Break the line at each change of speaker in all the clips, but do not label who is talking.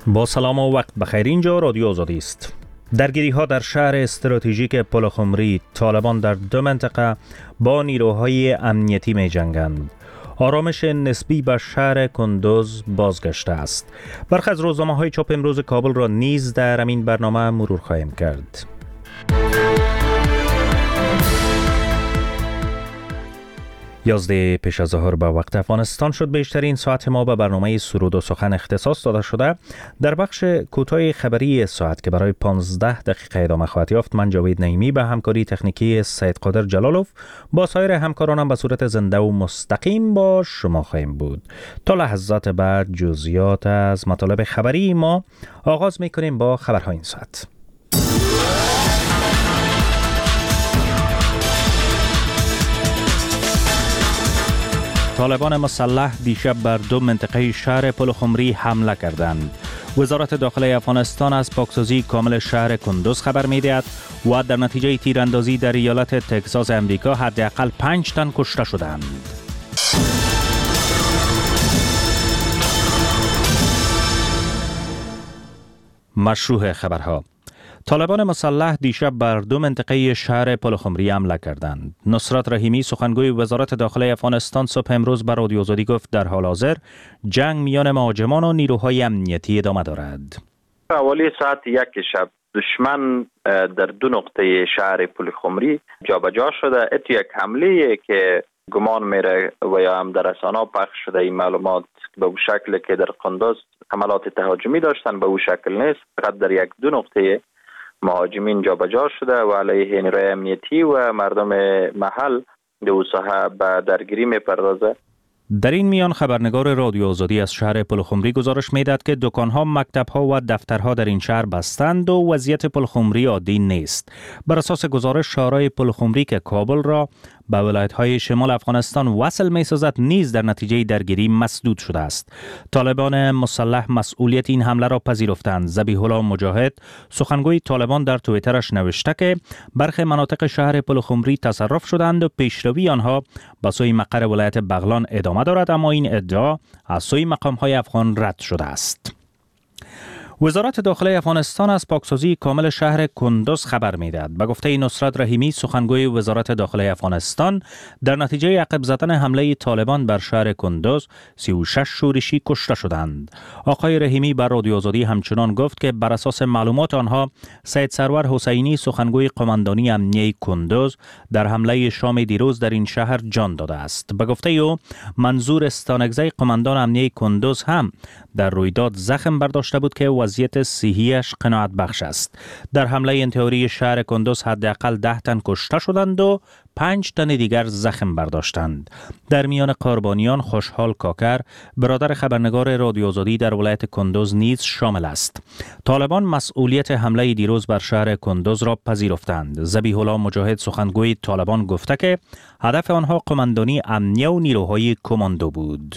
با سلام و وقت بخیر. اینجا رادیو آزادی است. درگیری ها در شهر استراتژیک پلخمری، طالبان در دو منطقه با نیروهای امنیتی می جنگند. آرامش نسبی به شهر کندوز بازگشته است. برخی از روزنامه‌های چاپ امروز کابل را نیز در همین برنامه مرور خواهیم کرد. 11 پیش از ظهر به وقت افغانستان شد. بیشترین ساعت ما به برنامه سرود و سخن اختصاص داده شده. در بخش کوتاه خبری ساعت که برای 15 دقیقه ادامه خواهد یافت، من جاوید نعیمی به همکاری تکنیکی سید قادر جلالوف با سایر همکارانم به صورت زنده و مستقیم با شما خواهیم بود. تا لحظات بعد جزئیات از مطالب خبری ما آغاز می‌کنیم با خبرهای این ساعت. طالبان مسلح دیشب بر دو منطقه شهر پلخمری حمله کردند. وزارت داخله افغانستان از پاکسازی کامل شهر کندوز خبر می‌دهد و در نتیجه تیراندازی در ایالت تگزاس امریکا حداقل 5 تن کشته شدند. مشروع خبرها: طالبان مسلح دیشب بر دو منطقه شهر پلخمری حمله کردند. نصرت رحیمی سخنگوی وزارت داخله افغانستان صبح امروز به رادیو آزادی گفت در حال حاضر جنگ میان مهاجمان و نیروهای امنیتی ادامه دارد.
حوالی ساعت 1 شب دشمن در دو نقطه شهر پلخمری جابجا شده. اتو یک حمله که گمان میره و یا هم در رسانه‌ها پخش شده این معلومات به او شکل که در قندوز حملات تهاجمی داشتن، به او شکل نیست. فقط در یک دو نقطه مهاجمین جابجا شده و علیه نیروی امنیتی و مردم محل دو ساحه به درگیری میپردازه.
در این میان خبرنگار رادیو آزادی از شهر پلخمری گزارش میداد که دکانها، مکتبها و دفترها در این شهر بستند و وضعیت پلخمری عادی نیست. بر اساس گزارش شهرهای پلخمری که کابل را به ولایت‌های شمال افغانستان وصل می‌سازد نیز در نتیجه درگیری مسدود شده است. طالبان مسلح مسئولیت این حمله را پذیرفتند. ذبیح الله مجاهد سخنگوی طالبان در توییترش نوشته که برخی مناطق شهر پلخمری تصرف شدند و پیشروی آنها به سوی مقر ولایت بغلان ادامه دارد، اما این ادعا از سوی مقام‌های افغان رد شده است. وزارت داخله افغانستان از پاکسازی کامل شهر کندوز خبر می‌دهد. به گفته نصرت رحیمی سخنگوی وزارت داخله افغانستان، در نتیجه عقب زدن حمله طالبان بر شهر کندوز 36 شورشی کشته شدند. آقای رحیمی بر رادیو آزادی همچنان گفت که بر اساس معلومات آنها سید سرور حسینی سخنگوی قماندانی امنیه کندوز در حمله شام دیروز در این شهر جان داده است. به گفته او منظور استانگزی قماندان امنیه کندوز هم در رویداد زخم برداشته بود که وضعیت صحیش قناعت بخش است. در حمله انتحاری شهر کندوز حداقل 10 تن کشته شدند و 5 تن دیگر زخم برداشتند. در میان قربانیان خوشحال کاکر، برادر خبرنگار رادیو آزادی در ولایت کندوز نیز شامل است. طالبان مسئولیت حمله دیروز بر شهر کندوز را پذیرفتند. ذبیح الله مجاهد سخنگوی طالبان گفته که هدف آنها قماندانی امنیه و نیروهای کماندو بود.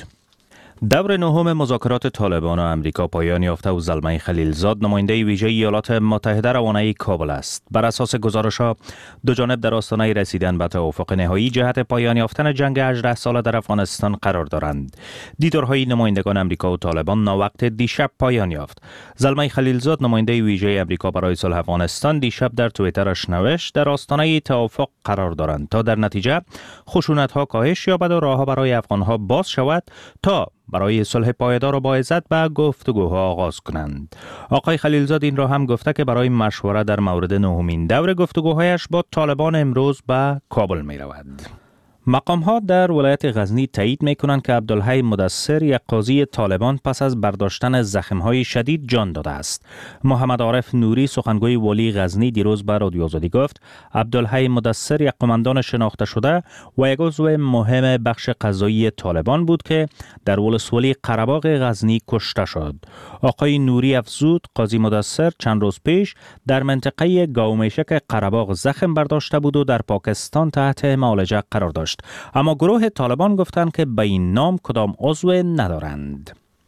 دور نهم مذاکرات طالبان و امریکا پایان یافته و زلمه خلیلزاد نماینده ویژه ایالات متحده روانه کابل است. بر اساس گزارش‌ها دو جانب در آستانه رسیدن به توافق نهایی جهت پایان یافتن جنگ 18 ساله در افغانستان قرار دارند. دیدارهای نمایندگان امریکا و طالبان ناوقت دیشب پایان یافت. زلمه خلیلزاد نماینده ویژه امریکا برای صلح افغانستان دیشب در توییترش نوشت در آستانه توافق قرار دارند تا در نتیجه خشونت‌ها کاهش یابد و راه‌ها برای افغان‌ها باز شود تا برای صلح پایدار و با عزت به گفتگوها آغاز کنند. آقای خلیلزاد این را هم گفته که برای مشوره در مورد نهمین دور گفتگوهایش با طالبان امروز به کابل می رود. مقام‌ها در ولایت غزنی تایید می‌کنند که عبدالحی مدثر یک قاضی طالبان پس از برداشتن زخم‌های شدید جان داده است. محمد عارف نوری سخنگوی والی غزنی دیروز به رادیو آزادی گفت عبدالحی مدثر یک قماندان شناخته شده و یک عضو مهم بخش قضایی طالبان بود که در ولسوالی قره‌باغ غزنی کشته شد. آقای نوری افزود قاضی مدثر چند روز پیش در منطقه گاومیشک قره‌باغ زخم برداشته بود و در پاکستان تحت معالجه قرار داشت. اما گروه طالبان گفتند که به این نام کدام عضو ندارند.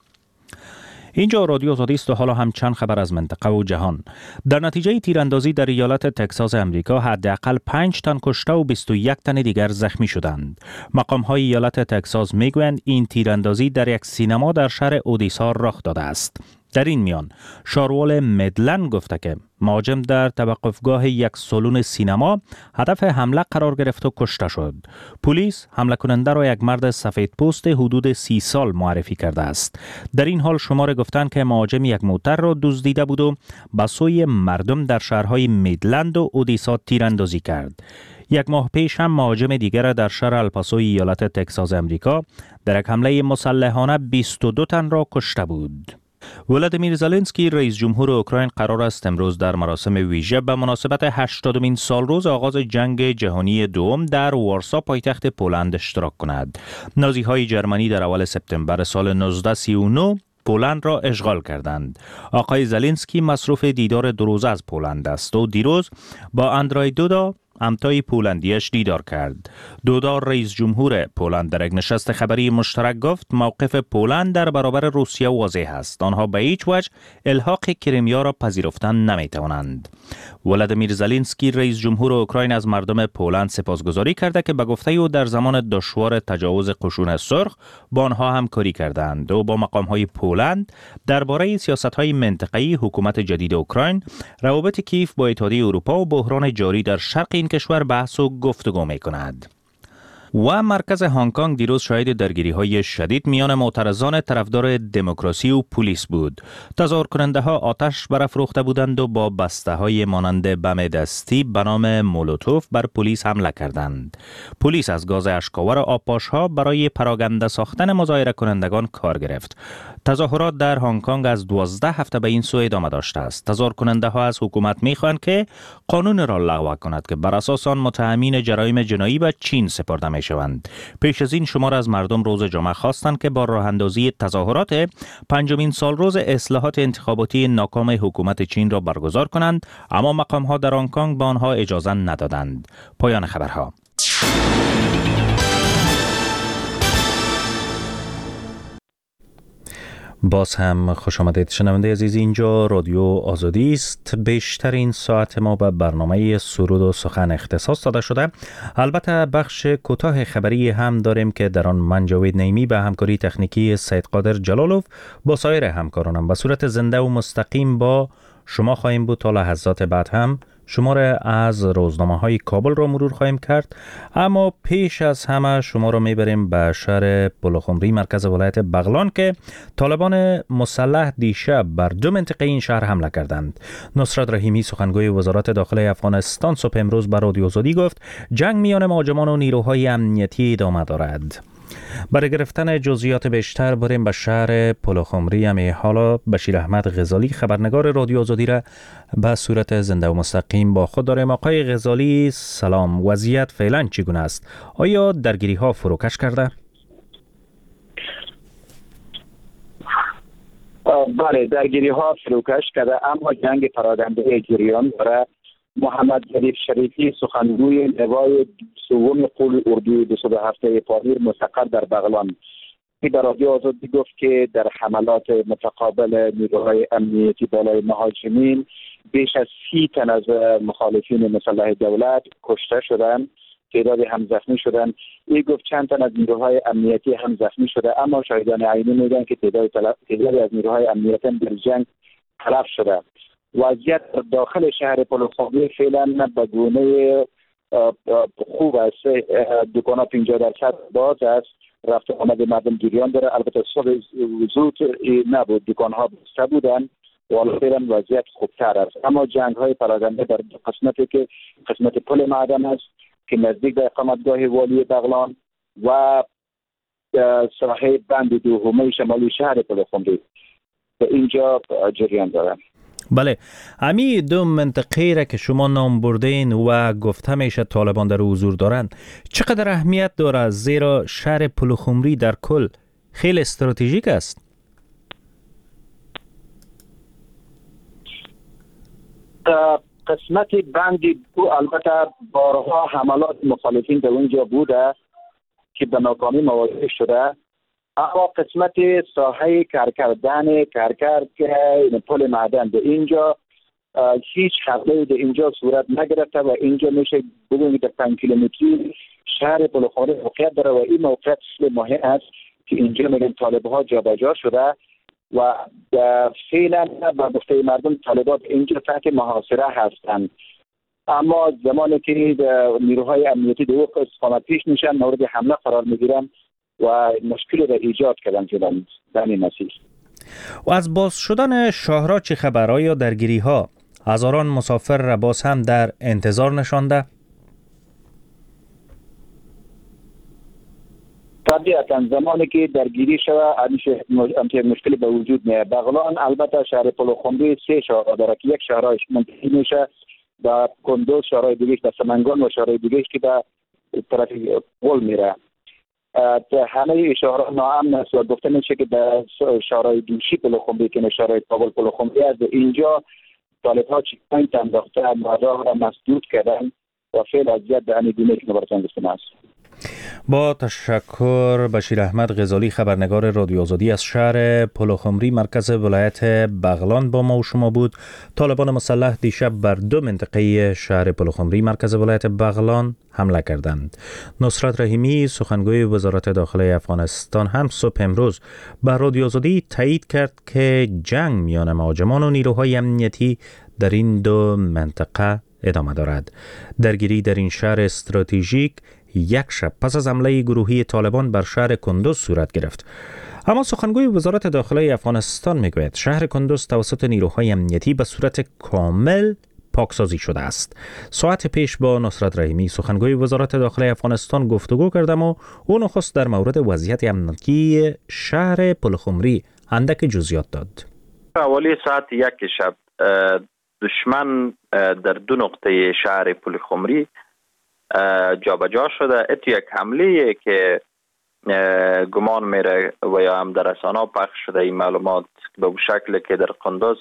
اینجا رادیو آزادی است و حالا هم چند خبر از منطقه و جهان. در نتیجه تیراندازی در ایالت تگزاس امریکا حداقل 5 تن کشته و 21 تن دیگر زخمی شدند. مقام‌های ایالت تگزاس میگویند این تیراندازی در یک سینما در شهر اودیسا رخ داده است. در این میان شاروال مدلند گفته که مهاجم در توقفگاه یک سالن سینما هدف حمله قرار گرفت و کشته شد. پلیس حمله کننده را یک مرد سفید پوست حدود 30 سال معرفی کرده است. در این حال شماره گفتند که مهاجم یک موتر را دزدیده بود و به سوی مردم در شهرهای میدلند و اودیسا تیراندازی کرد. یک ماه پیش هم مهاجم دیگر در شهر الپاسو ایالت تگزاس امریکا در یک حمله مسلحانه 22 تن را کشته بود. ولادیمیر زلنسکی رئیس جمهور اوکراین قرار است امروز در مراسم ویژه به مناسبت 80مین سالروز آغاز جنگ جهانی دوم در وارسا پایتخت پولند اشتراک کند. نازی‌های جرمنی در اول سپتامبر سال 1939 پولند را اشغال کردند. آقای زلنسکی مصروف دیدار 2 روزه از پولند است و دیروز با اندرای دودا همتای پولندیش دیدار کرد. دودا رئیس جمهور پولند در یک نشست خبری مشترک گفت موقف پولند در برابر روسیه واضح است. آنها به هیچ وجه الحاق کریمیا را پذیرفتن نمیتوانند. ولادیمیر زلنسکی رئیس جمهور اوکراین از مردم پولند سپاسگزاری کرده که به گفته او در زمان دشوار تجاوز قشون سرخ با آنها همکاری کردند و با مقام‌های پولند درباره سیاست‌های منطقه‌ای حکومت جدید اوکراین، روابط کیف با اتحادیه اروپا و بحران جاری در شرق این کشور بحث و گفتگو می‌کند. و مرکز هنگ کنگ دیروز شاهد درگیری‌های شدید میان معترضان طرفدار دموکراسی و پلیس بود. تظاهر کننده ها آتش برافروخته بودند و با بسته‌های مانند بم دستی به نام مولوتوف بر پلیس حمله کردند. پلیس از گاز اشک‌آور آبپاش‌ها برای پراکنده ساختن مظاهره کنندگان کار گرفت. تظاهرات در هنگ کنگ از 12 هفته به این سو ادامه داشته است. تظاهر کننده ها از حکومت می‌خواهند که قانون را لغو کند که بر اساس آن متهمین جرایم جنایی به چین سپرده می‌شوند. پیش از این شمار از مردم روز جمعه خواستند که با راه اندازی تظاهرات 5مین سالروز اصلاحات انتخاباتی ناکام حکومت چین را برگزار کنند، اما مقام‌ها در هنگ کنگ به آنها اجازه ندادند. پایان خبرها. باز هم خوش آمدید شنونده عزیز، اینجا رادیو آزادی است. بیشترین ساعت ما به برنامه سرود و سخن اختصاص داده شده. البته بخش کوتاه خبری هم داریم که در آن من جاوید نعیمی به همکاری تکنیکی سید قادر جلالوف با سایر همکارانم به صورت زنده و مستقیم با شما خواهیم بود. تا لحظات بعد هم شماره از روزنامه‌های کابل را مرور خواهیم کرد، اما پیش از همه شما را میبریم به شهر پلخمری مرکز ولایت بغلان که طالبان مسلح دیشب بر 2 منطقه این شهر حمله کردند. نصرت رحیمی سخنگوی وزارت داخله افغانستان صبح امروز به رادیو آزادی گفت جنگ میان مهاجمان و نیروهای امنیتی ادامه دارد. برای گرفتن جزئیات بیشتر بریم به شهر پلخمری. امی حالا بشیر احمد غزالی خبرنگار رادیو آزادی را به صورت زنده و مستقیم با خود داریم. آقای غزالی سلام، وضعیت فعلا چگونه است؟ آیا درگیری ها فروکش کرده؟
بله، درگیری ها فروکش کرده، اما جنگ پراکنده جریان دارد. محمد ظریف شریفی سخنگوی نوای سوم قول اردوی 207 پاریر مستقر در بغلان در رادیو آزادی گفت که در حملات متقابل نیروهای امنیتی بالای مهاجمین بیش از 30 تن از مخالفین مسلح دولت کشته شدند، تعدادی هم زخمی شدند. این گفت چند تن از نیروهای امنیتی هم زخمی شده، اما شاهدان عینی میگن که تعدادی از نیروهای امنیتی در جنگ تلف شده. وضعیت داخل شهر پلخمری فعلا به گونه خوب است. دکان‌ها 50% باز است، رفت آمد مردم جریان داره. البته صبح زود نبود، دکان‌ها بسته بودن و حالا فعلا وضعیت خوبتر است. اما جنگ‌های پراکنده در قسمتی که قسمت پل معدن است که نزدیک به اقامتگاه والی بغلان و ساحه بند دومه شمالی شهر پلخمری به اینجا جریان دارند.
بله، امی 2 منطقه را که شما نام بردین و گفته میشه طالبان در حضور دارند چقدر اهمیت داره؟ زیرا شهر پلخمری در کل خیلی استراتژیک است.
قسمت بندی البته بارها حملات مخالفین در اونجا بوده که به ناکامی مواجه شده، اما قسمت ساحه کرکردن که پل معدن به اینجا هیچ حمله به اینجا صورت نگرفته و اینجا میشه بگوییم که 5 کیلومتری شهر پلخمری موقعیت داره و این موقعیت مهم است که اینجا میگن طالب‌ها جابجا شده و فعلا به گفته مردم طالبات اینجا تحت محاصره هستند. اما زمانی که نیروهای امنیتی دو استقامت پیش میشن مورد حمله قرار میگیرن و مشکلی را ایجاد کردن شدن در این مسیر.
و از باز شدن شاهراه چه خبرها یا درگیری ها؟ هزاران مسافر را باز هم در انتظار نشانده؟
طبیعتا زمانی که درگیری شود همچه مشکلی به وجود میاد. بغلان البته شهر پلخمری 3 شاهراه داره که یک شاهراهش منتهی میشه به کندوز، شاهراه دیگه به سمنگان و شاهراه دیگه که به طرف قل میره. همه شاهراه ناامن است و گفته میشه که در شاهراه دوشی پلخمری که شاهراه کابل پلخمری است، اینجا طالب‌ها چک پوینت انداخته راه را مسدود کردن و فعل اذیت به همین گونه که براتون گفتم است.
با تشکر. بشیر احمد غزالی، خبرنگار رادیو آزادی از شهر پلخمری مرکز ولایت بغلان با ما و شما بود. طالبان مسلح دیشب بر 2 منطقه شهر پلخمری مرکز ولایت بغلان حمله کردند. نصرت رحیمی سخنگوی وزارت داخله افغانستان هم صبح امروز به رادیو آزادی تایید کرد که جنگ میان مهاجمان و نیروهای امنیتی در این 2 منطقه ادامه دارد. درگیری در این شهر استراتژیک یک شب پس از حمله گروهی طالبان بر شهر کندوز صورت گرفت. اما سخنگوی وزارت داخله افغانستان میگوید شهر کندوز توسط نیروهای امنیتی به صورت کامل پاکسازی شده است. ساعت پیش با نصرت رحیمی سخنگوی وزارت داخله افغانستان گفتگو کردم و او نخست در مورد وضعیت امنیتی شهر پلخمری اندک جزئیات داد.
حوالی ساعت 1 شب دشمن در 2 نقطه شهر پلخمری جابجا شده. اتو یک حمله که گمان میره و یا هم در رسانه‌ها پخش شده این معلومات به اون شکل که در قندوز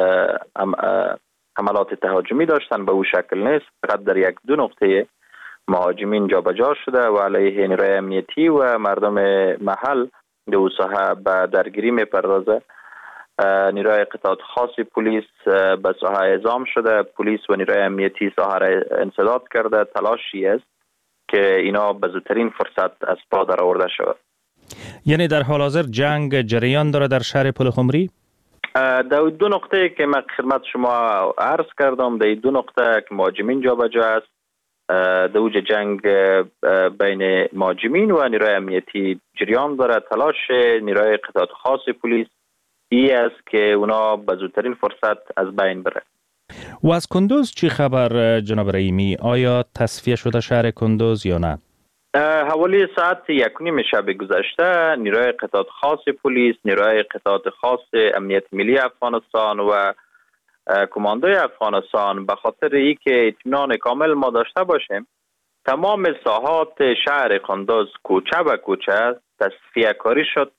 حملات تهاجمی داشتن به اون شکل نیست، فقط در 1-2 نقطه مهاجمین جابجا شده و علیه نیروی امنیتی و مردم محل دو ساحه به درگیری میپردازه. نیروی قطعات خاص پلیس به ساحه اعزام شده. پلیس و نیروی امنیتی ساحه را انسداد کرده. تلاشی است که اینا به زودترین فرصت از پا در آورده شود.
یعنی در حال حاضر جنگ جریان داره در شهر پلخمری؟
در 2 نقطه که من خدمت شما عرض کردم، در 2 نقطه که مهاجمین جابجا است، در اوج جنگ بین مهاجمین و نیروی امنیتی جریان داره. تلاش نیروی قطعات خاص پلیس ای است که اونا به زودترین فرصت از بین بره.
و از کندوز چی خبر جناب رحیمی؟ آیا تصفیه شده شهر کندوز یا نه؟
حوالی ساعت 1:30 شب گذشته نیروی قطعات خاص پلیس، نیروی قطعات خاص امنیت ملی افغانستان و کماندوی افغانستان به خاطر اینکه اطمینان کامل ما داشته باشیم تمام ساحات شهر کندوز کوچه به کوچه تصفیه کاری شد.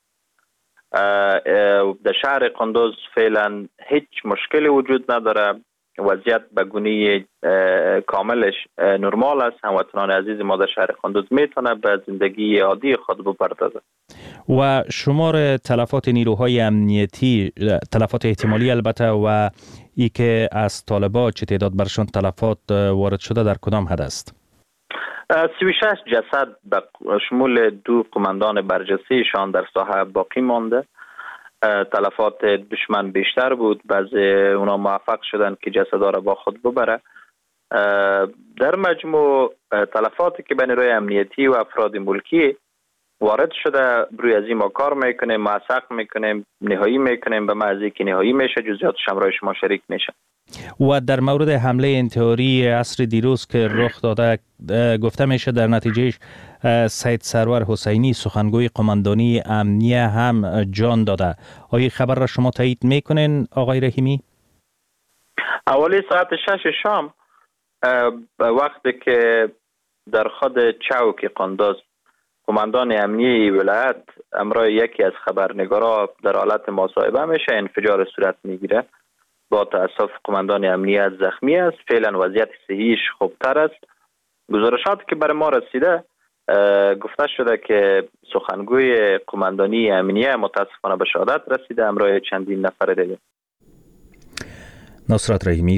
در شهر کندوز فعلا هیچ مشکلی وجود نداره. وضعیت به گونه کاملش نرمال است. هموطنان عزیز ما در شهر کندوز میتونه به زندگی عادی خود بپردازه.
و شمار تلفات نیروهای امنیتی، تلفات احتمالی البته، و ای که از طالبان چه تعداد برشان تلفات وارد شده در کدام حد است؟
36 جسد به شمول 2 قماندان برجسته‌شان در ساحه باقی مانده. تلفات دشمن بیشتر بود. بعضی اونا موفق شدن که جسدها را با خود ببره. در مجموع تلفاتی که بین نیروی امنیتی و افراد ملکی وارد شده روی از این ما کار میکنیم، موثق میکنیم، نهایی میکنیم به محضی که نهایی میشه جزئیاتش هم برای شما شریک میشه.
و در مورد حمله انتحاری عصر دیروز که رخ داده گفته میشه در نتیجهش سید سرور حسینی سخنگوی قماندانی امنیه هم جان داده. آیا خبر را شما تایید میکنین آقای رحیمی؟
اولی ساعت 6 شام وقتی که در خود چوک قندوز قماندان امنیه ولایت امرای یکی از خبرنگارا در حالت مصاحبه میشه، انفجار صورت میگیره. با تاسف قماندان امنیت زخمی است. فعلا وضعیت صحیش خوبتر است. گزارشات که برای ما رسیده گفته شده که سخنگوی قماندانی امنیه متاسفانه به شهادت رسیده همراه چندین نفر دیگه.
نصرت رحیمی